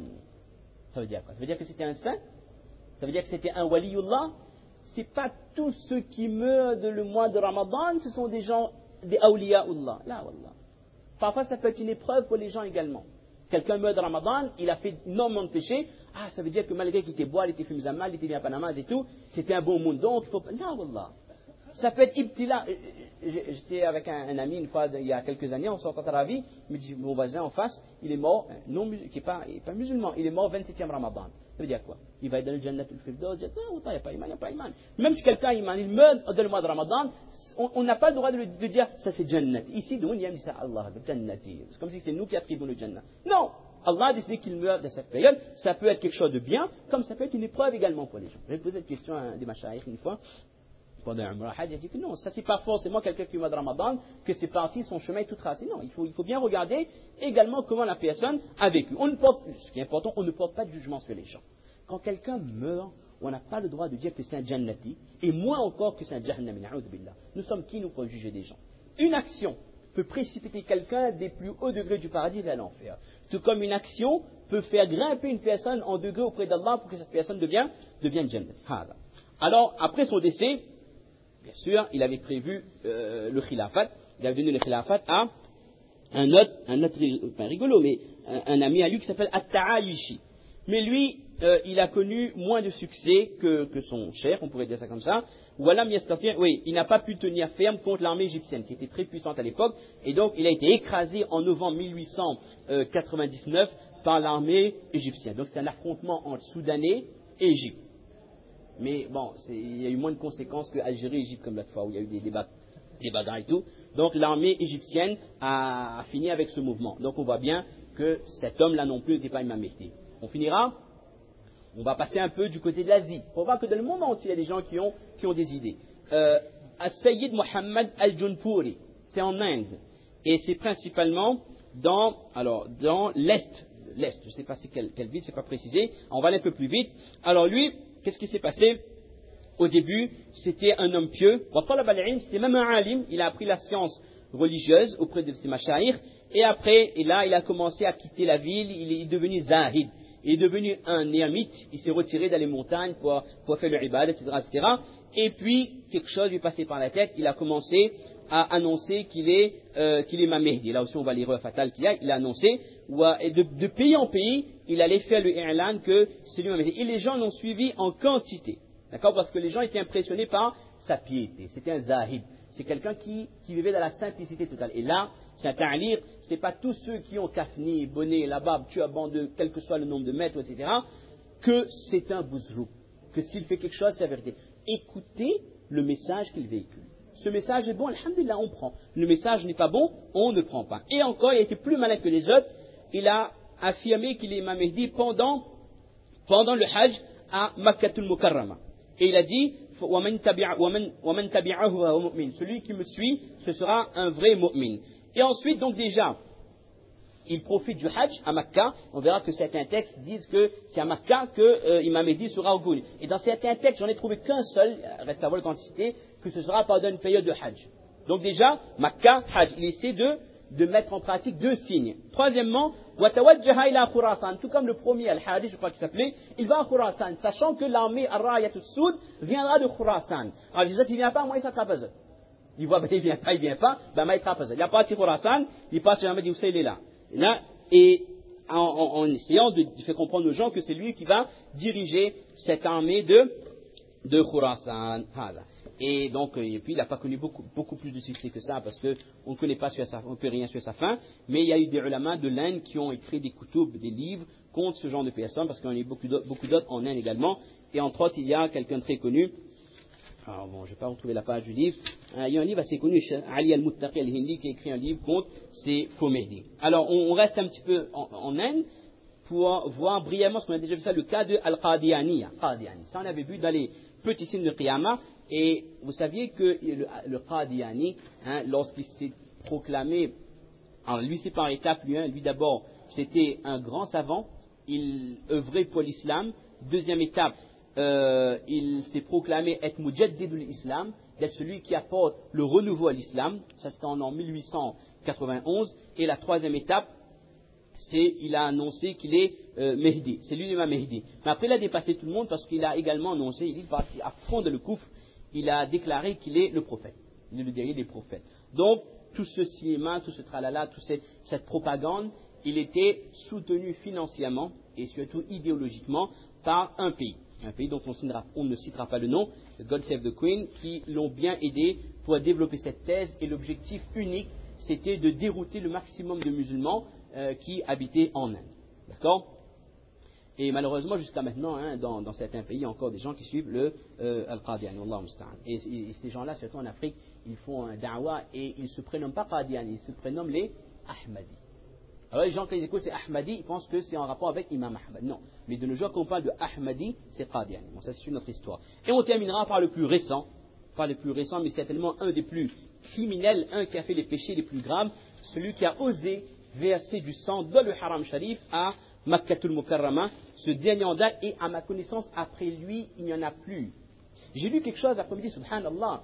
Ça veut dire quoi? Ça veut dire que c'était un saint? Ça veut dire que c'était un waliullah? C'est pas tous ceux qui meurent dans le mois de Ramadan, ce sont des gens, des awliyaullah. Là, wallah. Parfois, ça peut être une épreuve pour les gens également. Quelqu'un meurt de Ramadan, il a fait énormément de péchés. Ah, ça veut dire que malgré qu'il était boire, il était fumé zamal, il était bien panamaz et tout, c'était un bon monde. Donc, il faut pas. Non, wallah. Ça peut être ibtila. J'étais avec un, un ami une fois, il y a quelques années, on sortait à Ravi, il me dit, mon voisin en face, il est mort, non, qui n'est pas, pas musulman, il est mort vingt-septième Ramadan. Ça veut dire quoi? Il va être dans le Jannat al-Firdaus, il dit, non, il n'y a pas iman, il n'y a pas iman. Même si quelqu'un iman, il meurt dans le mois de Ramadan, on n'a pas le droit de, de dire, ça c'est Jannat. Ici, nous, on dit ça, Allah, Jannati. C'est comme si c'est nous qui attribuons le Jannat. Non! Allah a décidé qu'il meurt dans cette période. Ça peut être quelque chose de bien, comme ça peut être une épreuve également pour les gens. J'ai posé cette question à un des mashayikh une fois. Pendant un Umrah, il a dit que non, ça c'est pas forcément quelqu'un qui meurt de Ramadan, que c'est parti, son chemin est tout tracé. Non, il faut, il faut bien regarder également comment la personne a vécu. On ne porte, ce qui est important, on ne porte pas de jugement sur les gens. Quand quelqu'un meurt, on n'a pas le droit de dire que c'est un Jannati, et moins encore que c'est un Jahannami. Nous sommes qui nous pour juger des gens? Une action peut précipiter quelqu'un des plus hauts degrés du paradis vers l'enfer. Tout comme une action peut faire grimper une personne en degré auprès d'Allah pour que cette personne devienne, devienne Jannati. Alors, après son décès, bien sûr, il avait prévu euh, le khilafat. Il avait donné le khilafat à un autre, un autre pas rigolo, mais un, un ami à lui qui s'appelle At-Ta'ayushi. Mais lui, euh, il a connu moins de succès que, que son chef, on pourrait dire ça comme ça. Walam yastati', oui, il n'a pas pu tenir ferme contre l'armée égyptienne, qui était très puissante à l'époque, et donc il a été écrasé en novembre mille huit cent quatre-vingt-dix-neuf par l'armée égyptienne. Donc c'est un affrontement entre Soudanais et Égypte. Mais bon, il y a eu moins de conséquences que Algérie et Égypte comme l'autre fois où il y a eu des débats, des bagarres et tout. Donc l'armée égyptienne a, a fini avec ce mouvement. Donc on voit bien que cet homme-là non plus n'était pas Imam Mehdi. On finira, on va passer un peu du côté de l'Asie. On voit que dans le monde entier, il y a des gens qui ont, qui ont des idées. Euh, As-Sayyid Mohammed Al-Junpuri, c'est en Inde. Et c'est principalement dans, alors, dans l'Est. L'Est, je ne sais pas c'est quelle, quelle ville, je ne sais pas préciser. On va aller un peu plus vite. Alors lui, qu'est-ce qui s'est passé? Au début, c'était un homme pieux. C'était même un alim. Il a appris la science religieuse auprès de ses mashayikh. Et après, et là, il a commencé à quitter la ville. Il est devenu zahid. Il est devenu un ermite. Il s'est retiré dans les montagnes pour, pour faire le ibad, et cetera, et cetera. Et puis, quelque chose lui est passé par la tête. Il a commencé à annoncer qu'il est, euh, qu'il est Imam Mehdi. Là aussi, on va lire le fatal qu'il y a. Il a annoncé, et de, de pays en pays, il allait faire le i'lan que c'est lui Imam Mehdi. Et les gens l'ont suivi en quantité. D'accord? Parce que les gens étaient impressionnés par sa piété. C'était un zahid. C'est quelqu'un qui, qui vivait dans la simplicité totale. Et là, c'est un ta'lir. C'est pas tous ceux qui ont kafni, bonnet, la barbe, turban de quel que soit le nombre de mètres, et cetera, que c'est un bouzrou. Que s'il fait quelque chose, c'est la vérité. Écoutez le message qu'il véhicule. Ce message est bon, alhamdulillah, on prend. Le message n'est pas bon, on ne prend pas. Et encore, il a été plus malin que les autres. Il a affirmé qu'il est Imam Mehdi pendant, pendant le Hajj à Makkatul Mukarrama. Et il a dit, celui qui me suit, ce sera un vrai mu'min. Et ensuite, donc déjà, il profite du Hajj à Makkah. On verra que certains textes disent que c'est à Makkah que euh, Imam Mehdi sera au Goul. Et dans certains textes, j'en ai trouvé qu'un seul, reste à voir l'authenticité, que ce sera pendant une période de Hajj. Donc déjà, Makkah, Hajj, il essaie de, de mettre en pratique deux signes. Troisièmement, Watawajjaha ila Khurasan, tout comme le premier, Al-Hadi, je crois qu'il s'appelait, il va à Khurasan, sachant que l'armée Ar-Rayatul Soud viendra de Khurasan. Alors je disais, il ne vient pas, moi il s'attrape à eux. Il voit, ben, il vient pas, il vient pas, ben, moi il s'attrape à eux. Il a parti Khurasan, il part chez Ahmed, il est là. Là, et en, en, en essayant de, de faire comprendre aux gens que c'est lui qui va diriger cette armée de, de Khurasan. Voilà. Et donc, et puis il n'a pas connu beaucoup, beaucoup plus de succès que ça, parce qu'on ne connaît pas sur sa, on peut rien sur sa fin, mais il y a eu des ulama de l'Inde qui ont écrit des koutoub, des livres contre ce genre de personnes, parce qu'il y en a eu beaucoup d'autres en Inde également, et entre autres, il y a quelqu'un très connu, alors bon, je ne vais pas retrouver la page du livre, il y a un livre assez connu, Ali al-Muttaqi al-Hindi, qui a écrit un livre contre ces faux Mehdi. Alors, on, on reste un petit peu en, en Inde pour voir brièvement, ce qu'on a déjà vu ça, le cas de Al-Qadiani. Qadiani. Ça, on avait vu dans les petits signes de Qiyamah, et vous saviez que le, le Qadiani, hein, lorsqu'il s'est proclamé, alors lui c'est par étapes, lui, hein, lui d'abord, c'était un grand savant, il œuvrait pour l'islam. Deuxième étape, euh, il s'est proclamé être Mujaddidul Islam, d'être celui qui apporte le renouveau à l'islam. Ça c'était en, en mille huit cent quatre-vingt-onze. Et la troisième étape, c'est il a annoncé qu'il est euh, Mehdi. C'est lui l'imam Mehdi. Mais après il a dépassé tout le monde parce qu'il a également annoncé, il dit à fond de le coufre, il a déclaré qu'il est le prophète. Il est le dernier des prophètes. Donc tout ce cinéma, tout ce tralala, toute cette propagande, il était soutenu financièrement et surtout idéologiquement par un pays. Un pays dont on, signera, on ne citera pas le nom, God Save the Queen, qui l'ont bien aidé pour développer cette thèse. Et l'objectif unique, c'était de dérouter le maximum de musulmans euh, qui habitaient en Inde. D'accord? Et malheureusement, jusqu'à maintenant, hein, dans, dans certains pays, il y a encore des gens qui suivent le euh, Al-Qadiani. Et, et, et ces gens-là, surtout en Afrique, ils font un da'wah et ils ne se prénomment pas Qadiani, ils se prénomment les Ahmadis. Alors les gens, quand ils écoutent c'est Ahmadi, ils pensent que c'est en rapport avec Imam Ahmad. Non. Mais de nos jours, quand on parle de Ahmadi, c'est Qadiani. Bon, ça c'est une autre histoire. Et on terminera par le plus récent. Par le plus récent, mais certainement un des plus criminels, un qui a fait les péchés les plus graves, celui qui a osé verser du sang dans le Haram Sharif à Makkatul Mukarrama. Ce dernier en date, et à ma connaissance, après lui, il n'y en a plus. J'ai lu quelque chose l'après-midi, subhanallah,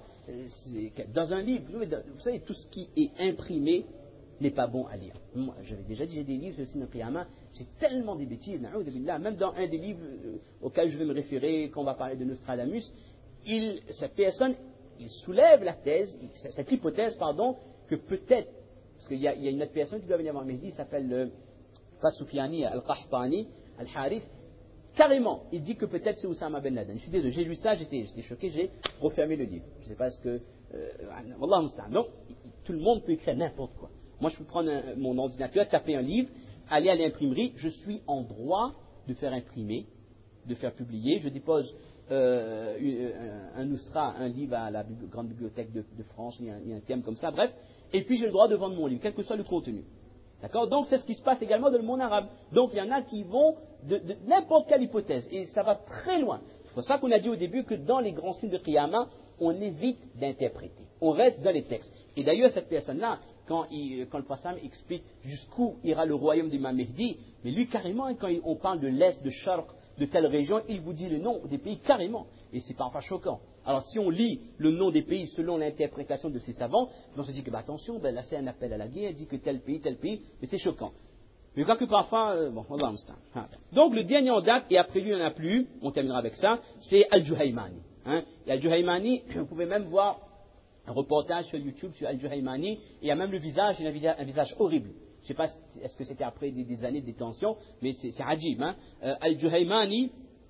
dans un livre, vous savez, tout ce qui est imprimé n'est pas bon à lire. Moi, j'avais déjà dit, j'ai des livres, sur le Qiyamah, c'est tellement des bêtises, même dans un des livres euh, auxquels je vais me référer, quand on va parler de Nostradamus, il, cette personne, il soulève la thèse, cette hypothèse, pardon, que peut-être, parce qu'il y, y a une autre personne qui doit venir voir Mehdi, il s'appelle le pas Soufiani, Al-Qahtani, Al-Harith, carrément, il dit que peut-être c'est Oussama Ben Laden. Je suis désolé, j'ai lu ça, j'étais choqué, j'ai refermé le livre. Je ne sais pas ce que... Euh, Wallah Musta'an. Donc, tout le monde peut écrire n'importe quoi. Moi, je peux prendre un, mon ordinateur, taper un livre, aller à l'imprimerie, je suis en droit de faire imprimer, de faire publier. Je dépose euh, un, un Ousra, un livre à la grande bibliothèque de, de France, il y, a un, il y a un thème comme ça, bref. Et puis, j'ai le droit de vendre mon livre, quel que soit le contenu. D'accord? Donc, c'est ce qui se passe également dans le monde arabe. Donc, il y en a qui vont de, de n'importe quelle hypothèse. Et ça va très loin. C'est pour ça qu'on a dit au début que dans les grands signes de Qiyamah, on évite d'interpréter. On reste dans les textes. Et d'ailleurs, cette personne-là, quand, il, quand le Passam explique jusqu'où ira le royaume d'Imam Mehdi, mais lui, carrément, quand il, on parle de l'Est, de Sharq, de telle région, il vous dit le nom des pays carrément. Et c'est parfois choquant. Alors, si on lit le nom des pays selon l'interprétation de ces savants, on se dit que, bah, attention, ben, là, c'est un appel à la guerre, il dit que tel pays, tel pays, mais c'est choquant. Mais quand que parfois, euh, bon, on va en instant. Donc, le dernier en date, et après lui, il n'y en a plus, on terminera avec ça, c'est Al-Juhaymani. Hein. Et Al-Juhaymani, vous pouvez même voir un reportage sur YouTube sur Al-Juhaymani, et il y a même le visage, il a un visage, un visage horrible. Je ne sais pas, est-ce que c'était après des, des années de détention, mais c'est ajib. Hein. Euh, Al-Juhaymani,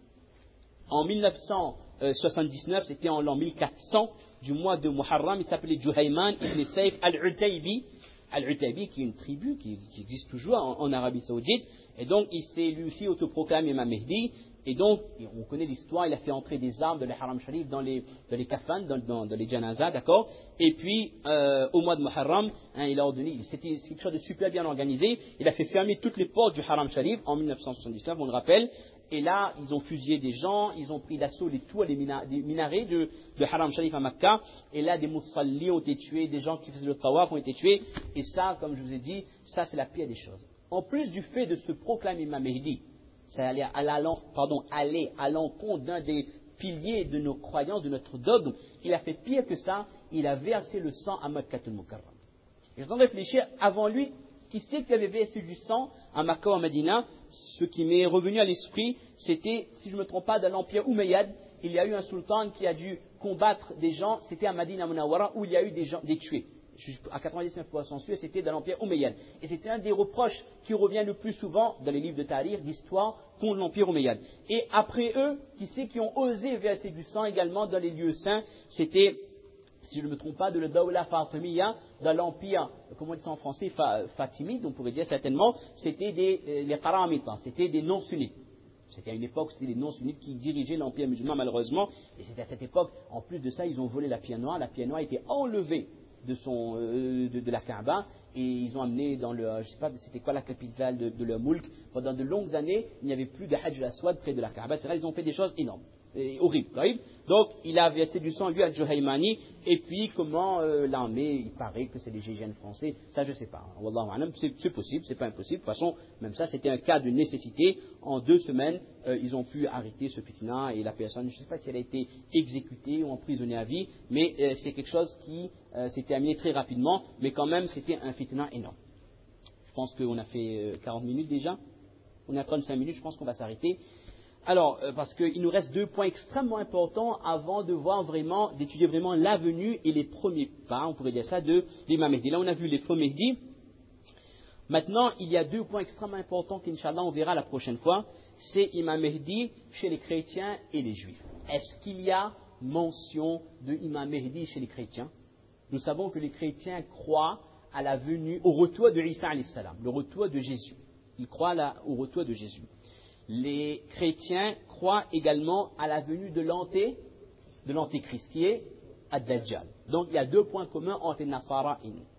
en mille neuf cent soixante-dix-neuf, c'était en l'an mille quatre cents du mois de Muharram, il s'appelait Juhayman ibn Sayf al-Utaybi. Al-Utaybi, qui est une tribu qui, qui existe toujours en, en Arabie Saoudite, et donc il s'est lui aussi autoproclamé Imam Mehdi, et donc on connaît l'histoire, il a fait entrer des armes de le Haram Sharif dans les, dans les kafans, dans, dans, dans les janazas, d'accord, et puis euh, au mois de Muharram, hein, il a ordonné, c'était quelque chose de super bien organisé, il a fait fermer toutes les portes du Haram Sharif en mille neuf cent soixante-dix-neuf, on le rappelle, et là, ils ont fusillé des gens, ils ont pris d'assaut les tours, les minarets de, de Haram Sharif à Makkah, et là, des musallis ont été tués, des gens qui faisaient le tawaf ont été tués, et ça, comme je vous ai dit, ça c'est la pire des choses. En plus du fait de se proclamer Imam Mehdi, ça allait à l'encontre d'un des piliers de nos croyances, de notre dogme, il a fait pire que ça, il a versé le sang à Makkatul Mukarram. Et je vais réfléchir, avant lui, qui c'est qui avait versé du sang à Makkah ou à Medina? Ce qui m'est revenu à l'esprit, c'était, si je ne me trompe pas, dans l'empire Umayyad, il y a eu un sultan qui a dû combattre des gens, c'était à Madina Munawwara, où il y a eu des gens, des tués. Je suis à quatre-vingt-dix-neuf pour cent sûr, c'était dans l'empire Umayyad. Et c'était un des reproches qui revient le plus souvent dans les livres de Tariq, d'histoire, contre l'empire Umayyad. Et après eux, qui c'est qui ont osé verser du sang également dans les lieux saints, c'était, si je ne me trompe pas, de la Dawla Fatimiyya, dans l'empire, comment on dit ça en français, Fatimide, on pourrait dire certainement, c'était des, euh, les Qaramites, c'était des non-sunnites. C'était à une époque, c'était les non-sunnites qui dirigeaient l'empire musulman malheureusement. Et c'était à cette époque, en plus de ça, ils ont volé la pierre noire. La pierre noire a été enlevée de, son, euh, de, de la Kaaba. Et ils ont amené dans le, je sais pas, c'était quoi la capitale de, de leur Moulk. Pendant de longues années, il n'y avait plus de Hajj al-Aswad près de la Kaaba. C'est vrai, ils ont fait des choses énormes. Et horrible, horrible. Donc, il a versé du sang, lui, à Juhaymani, et puis, comment euh, l'armée, il paraît que c'est des G I G N français, ça, je sais pas. Wallahu a'lam, c'est, c'est possible, c'est pas impossible. De toute façon, même ça, c'était un cas de nécessité. En deux semaines, euh, ils ont pu arrêter ce fitna, et la personne, je ne sais pas si elle a été exécutée ou emprisonnée à vie, mais euh, c'est quelque chose qui euh, s'est terminé très rapidement, mais quand même, c'était un fitna énorme. Je pense qu'on a fait euh, quarante minutes déjà. On est à trente-cinq minutes, je pense qu'on va s'arrêter. Alors, euh, parce qu'il nous reste deux points extrêmement importants avant de voir vraiment, d'étudier vraiment la venue et les premiers pas, on pourrait dire ça, de l'imam Mehdi. Là, on a vu les faux Mehdi. Maintenant, il y a deux points extrêmement importants qu'Inch'Allah, on verra la prochaine fois. C'est Imam Mehdi chez les chrétiens et les juifs. Est-ce qu'il y a mention de Imam Mehdi chez les chrétiens? Nous savons que les chrétiens croient à la venue, au retour de Isa alayhi salam, le retour de Jésus. Ils croient là, au retour de Jésus. Les chrétiens croient également à la venue de l'anté, de l'antéchrist, qui est Ad-Dajjal. Donc il y a deux points communs entre les Nasara et nous.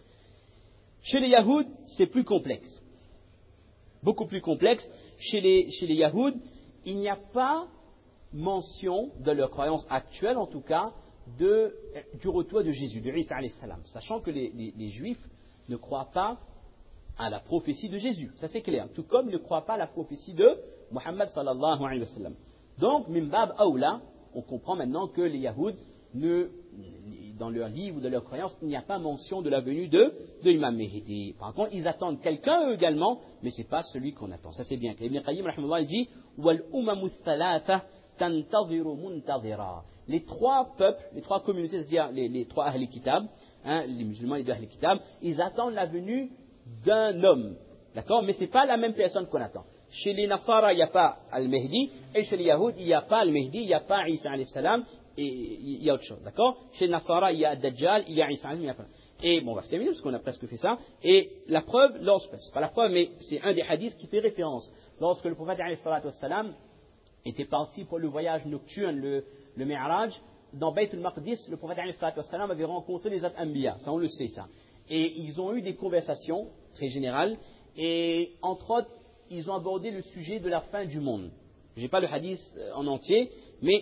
Chez les Yahouds, c'est plus complexe. Beaucoup plus complexe. Chez les, chez les Yahouds, il n'y a pas mention, de leur croyance actuelle en tout cas, de, du retour de Jésus, de Isa alayhi salam. Sachant que les, les, les Juifs ne croient pas à la prophétie de Jésus, ça c'est clair, tout comme ils ne croient pas à la prophétie de Muhammad sallallahu alayhi wa sallam. Donc, Mimbab Aoula, on comprend maintenant que les Yahouds, ne, dans leur livre ou de leur croyance, il n'y a pas mention de la venue de, de l'imam Mehdi. Par contre, ils attendent quelqu'un eux également, mais ce n'est pas celui qu'on attend. Ça c'est bien. Ibn Qayyim, rahimahullah, il dit Wal umamu thalatha tantadhiru muntadhira. Les trois peuples, les trois communautés, c'est-à-dire les, les trois Ahl Kitab, hein, les musulmans et les deux Ahl Kitab, ils attendent la venue d'un homme. D'accord? Mais ce n'est pas la même personne qu'on attend. Chez les Nasara, il n'y a pas Al-Mehdi, et chez les Yahoud, il n'y a pas Al-Mehdi, il n'y a pas Isa alayhi salam, et il y a autre chose. D'accord? Chez les Nasara, il y a Dajjal, il y a Isa alayhi salam, il y a pas. Et bon, on va se terminer parce qu'on a presque fait ça. Et la preuve, lorsque, c'est pas la preuve, mais c'est un des hadiths qui fait référence. Lorsque le prophète alayhi salam était parti pour le voyage nocturne, le, le Mi'raj, dans Bayt al-Maqdis, le prophète alayhi salam avait rencontré les autres Anbiya. Ça, on le sait, ça. Et ils ont eu des conversations très générales, et entre autres, ils ont abordé le sujet de la fin du monde. Je n'ai pas le hadith en entier, mais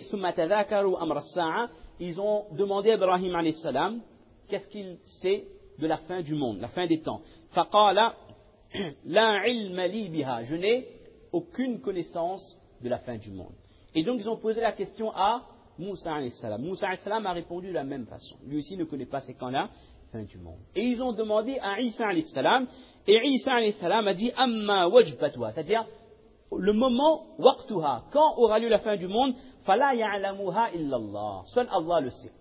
ils ont demandé à Ibrahim alayhi salam qu'est-ce qu'il sait de la fin du monde, la fin des temps. فَقَالَ لَا عِلْمَ لِي بِهَا. Je n'ai aucune connaissance de la fin du monde. Et donc ils ont posé la question à Moussa alayhi salam. Moussa alayhi salam a répondu de la même façon. Lui aussi ne connaît pas ces camps-là. Fin du monde. Et ils ont demandé à Isa alayhi salam, et Isa alayhi salam a dit Amma wajbatwa, c'est-à-dire le moment waqtuha, quand aura lieu la fin du monde, fala ya'lamuha illallah, seul Allah le sait.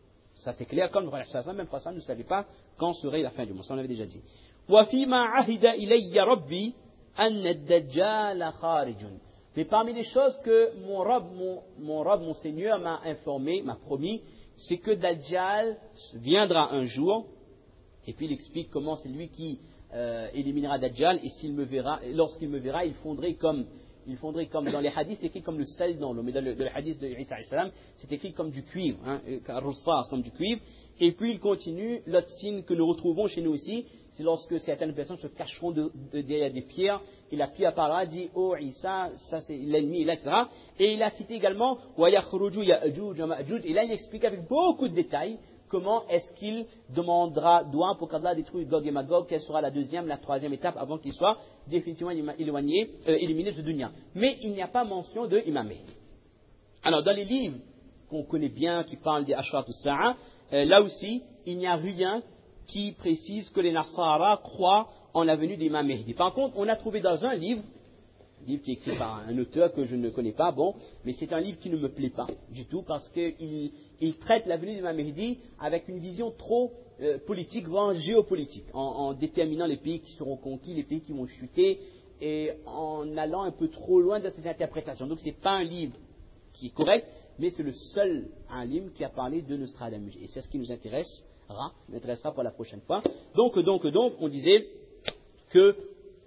Ça c'est clair, comme le prophète sallallahu alayhi wa sallam ne savait pas quand serait la fin du monde, ça on avait déjà dit. Wa fima ahida ilayya rabbi anna ad-dajjal kharijun. Mais parmi les choses que mon Rabb, mon, mon Rabb, mon Seigneur m'a informé, m'a promis, c'est que Dajjal viendra un jour, et puis il explique comment c'est lui qui euh, éliminera Dajjal, et s'il me verra, lorsqu'il me verra, il fondrait comme, il fondrait comme dans les hadiths, c'est écrit comme le sel dans l'eau, mais dans le, dans le hadith de Isa alayhi salam, c'est écrit comme du cuivre, hein, comme du cuivre, et puis il continue, l'autre signe que nous retrouvons chez nous aussi, c'est lorsque certaines personnes se cacheront de, de, derrière des pierres, et la pierre parlera, dit, oh Isa, ça c'est l'ennemi, et cetera. Et il a cité également, wa yakhruju ya'juj wa ma'juj, et là il explique avec beaucoup de détails comment est-ce qu'il demandera doigt pour qu'Allah détruise Gog et Magog, quelle sera la deuxième, la troisième étape avant qu'il soit définitivement éloigné, euh, éliminé de ce dunya. Mais il n'y a pas mention de Imam Mehdi. Alors dans les livres qu'on connaît bien, qui parlent des Ashrat al-Sa'a, euh, là aussi, il n'y a rien qui précise que les Nasara croient en la venue d'Imam Mehdi. Par contre, on a trouvé dans un livre, un livre qui est écrit par un auteur que je ne connais pas, bon, mais c'est un livre qui ne me plaît pas du tout parce qu'il il traite la venue d'Imam Mehdi avec une vision trop euh, politique, voire géopolitique, en, en déterminant les pays qui seront conquis, les pays qui vont chuter, et en allant un peu trop loin de ses interprétations. Donc ce n'est pas un livre qui est correct, mais c'est le seul alim qui a parlé de Nostradamus. Et c'est ce qui nous intéresse. Nous intéressera pour la prochaine fois. Donc, donc, donc, on disait que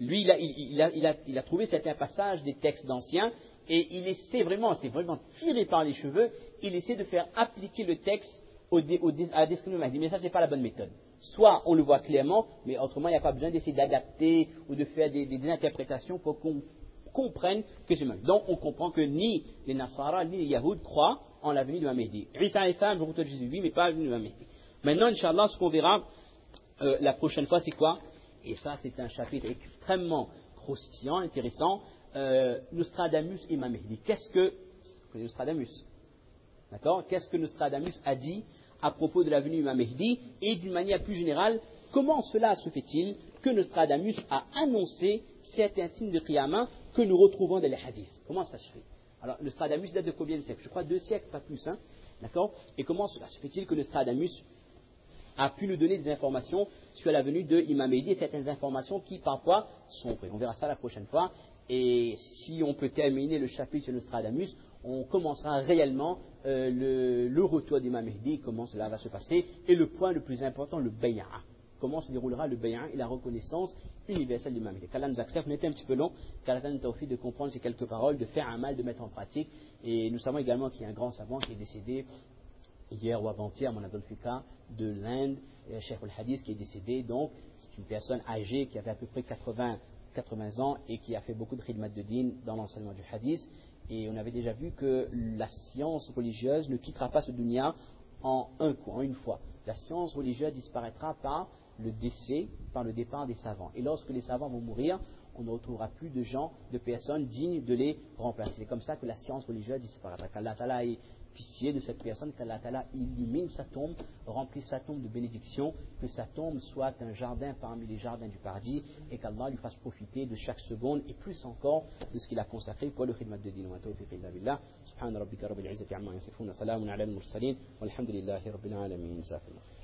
lui, il a, il, il, a, il, a, il a trouvé certains passages des textes d'anciens et il essaie vraiment, c'est vraiment tiré par les cheveux, il essaie de faire appliquer le texte au, au, à la description du Mahdi. Mais ça, ce n'est pas la bonne méthode. Soit on le voit clairement, mais autrement, il n'y a pas besoin d'essayer d'adapter ou de faire des, des, des interprétations pour qu'on comprenne que c'est Mahdi. Donc, on comprend que ni les Nasara, ni les Yahoud croient en la venue du Mahdi. Isa et Sam, je retrouve Jésus, oui, mais pas la venue du Mahdi. Maintenant, Inch'Allah, ce qu'on verra euh, la prochaine fois, c'est quoi? Et ça, c'est un chapitre extrêmement croustillant, intéressant. Euh, Nostradamus et Imam Mahdi. Qu'est-ce que, que Nostradamus? D'accord? Qu'est-ce que Nostradamus a dit à propos de la venue du Imam Mahdi? Et d'une manière plus générale, comment cela se fait-il que Nostradamus a annoncé certains signes de Qiyamah que nous retrouvons dans les hadiths? Comment ça se fait? Alors, Nostradamus date de combien de siècles? Je crois deux siècles, pas plus. Hein? D'accord? Et comment cela se fait-il que Nostradamus a pu nous donner des informations sur la venue de Imam Mahdi et certaines informations qui parfois sont vraies? On verra ça la prochaine fois. Et si on peut terminer le chapitre sur Nostradamus, on commencera réellement euh, le, le retour d'Imam Mahdi, comment cela va se passer, et le point le plus important, le bay'a. Comment se déroulera le bay'a et la reconnaissance universelle d'Imam Mahdi. Qu'Allah nous accepte, on était un petit peu long, qu'Allah nous tawfiq de comprendre ces quelques paroles, de faire un mal, de mettre en pratique. Et nous savons également qu'il y a un grand savant qui est décédé hier ou avant-hier, mon Fika, de l'Inde, Cheikh al-Hadith, qui est décédé. Donc, c'est une personne âgée qui avait à peu près quatre-vingts ans et qui a fait beaucoup de khidmat de din dans l'enseignement du hadith. Et on avait déjà vu que la science religieuse ne quittera pas ce dunya en un coup, en une fois. La science religieuse disparaîtra par le décès, par le départ des savants. Et lorsque les savants vont mourir, on ne retrouvera plus de gens, de personnes dignes de les remplacer. C'est comme ça que la science religieuse disparaîtra. Qu'Allah Ta'ala ait pitié de cette personne, qu'Allah Ta'ala illumine sa tombe, remplisse sa tombe de bénédictions, que sa tombe soit un jardin parmi les jardins du paradis, et qu'Allah lui fasse profiter de chaque seconde, et plus encore de ce qu'il a consacré pour le khidmat de din. Wa tawfiq illa billah. Subhana rabbika rabbil izzati amma yasifun, salamun ala al-mursalin, walhamdulillahi rabbil alamin.